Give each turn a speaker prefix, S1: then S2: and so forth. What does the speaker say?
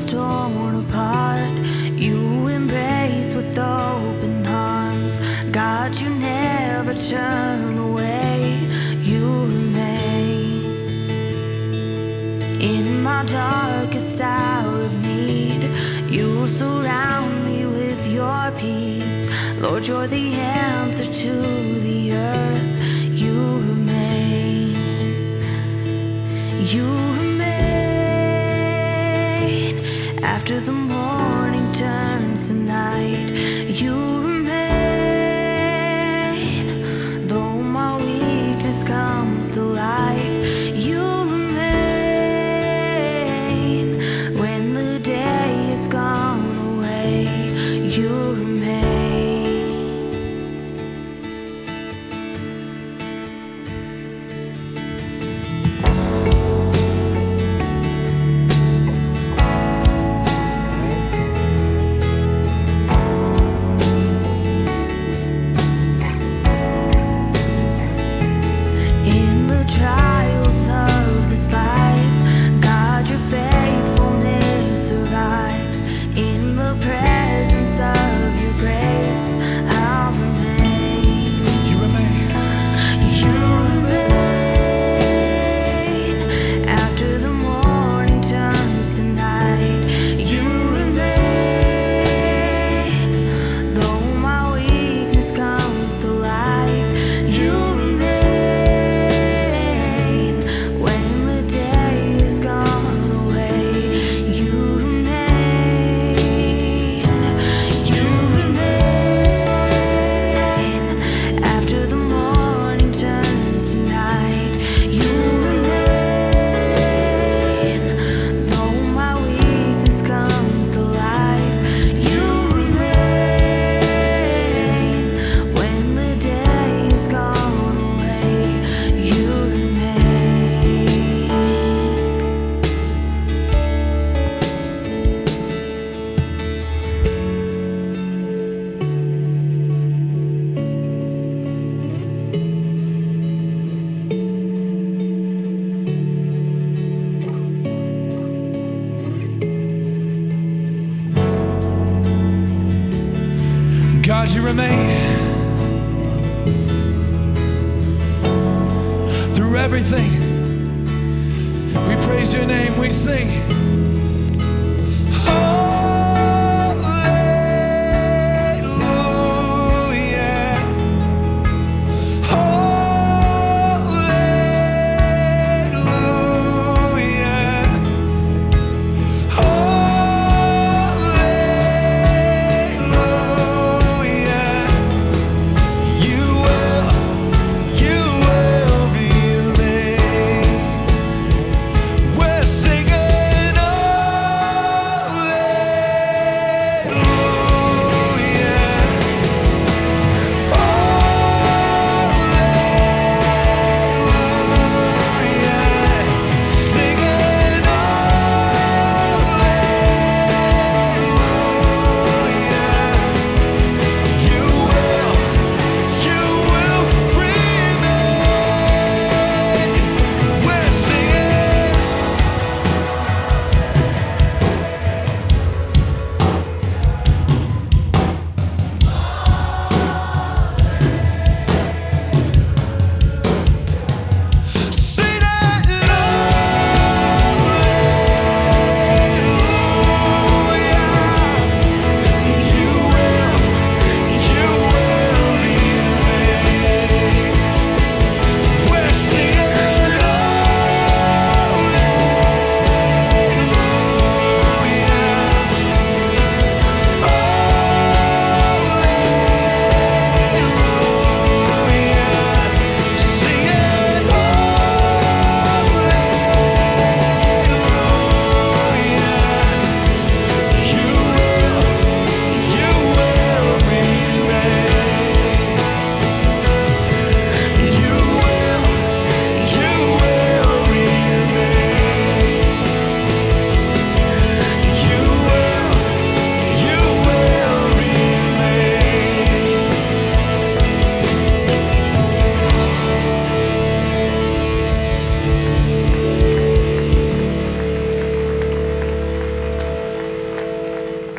S1: torn apart, you embrace with open arms. God, you never turn away, you remain. In my darkest hour of need, you surround me with your peace. Lord, you're the answer to the earth, you remain. You remain. After the morning turns to night, you remain. Though my weakness comes to life, you remain. When the day is gone away, you remain. Trials of this life, God, your faithfulness survives. In the presence of your grace, I'll remain.
S2: You remain.
S1: You remain. After the morning turns to night, you remain. Though my weakness comes to life, you
S2: God, you remain. Through everything, we praise your name, we sing. Oh.